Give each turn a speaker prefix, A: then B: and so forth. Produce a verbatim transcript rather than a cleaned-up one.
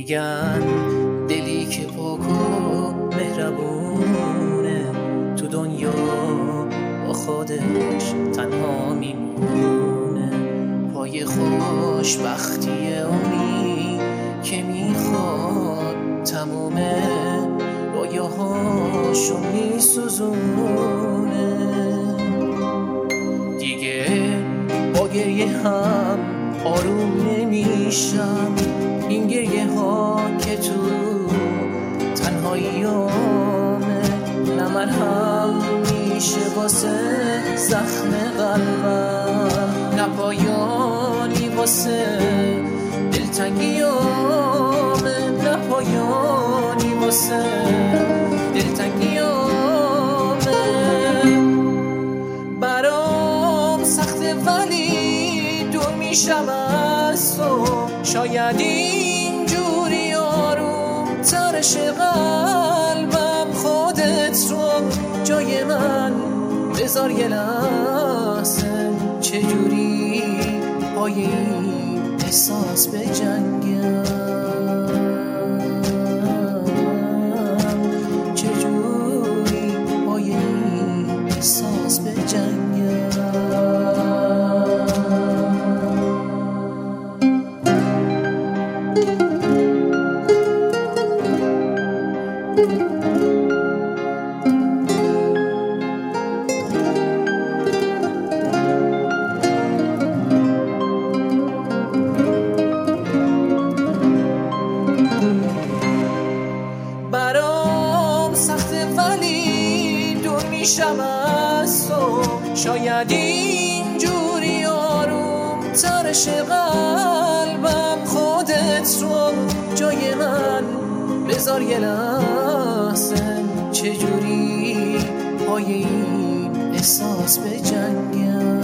A: میگن دلی که پاک و مهربونه تو دنیا با خودش تنها میمونه. پای خوشبختی اونی که میخواد تموم رویاهاشو میسوزونه. دیگه با گریه هم آروم نمیشم، این گریه ها که تو تنهاییامه نه مرهم میشه واسه زخم قلبم، نه پایانی واسه دلتنگیامه، نه پایانی واسه دلتنگیامه. برام سخته ولی دور میشم از تو، شاید اینجوری آروم ترش قلبم. خودت رو جای من بذار یه لحظه، چجوری پای این احساس بجنگم، چجوری پای این احساس بجنگم. برام سخته ولی دور میشم از تو، شاید اینجوری آروم ترش قلبم. خودت رو جای من بذار یه لحظه، چجوری پای این احساس بجنگم.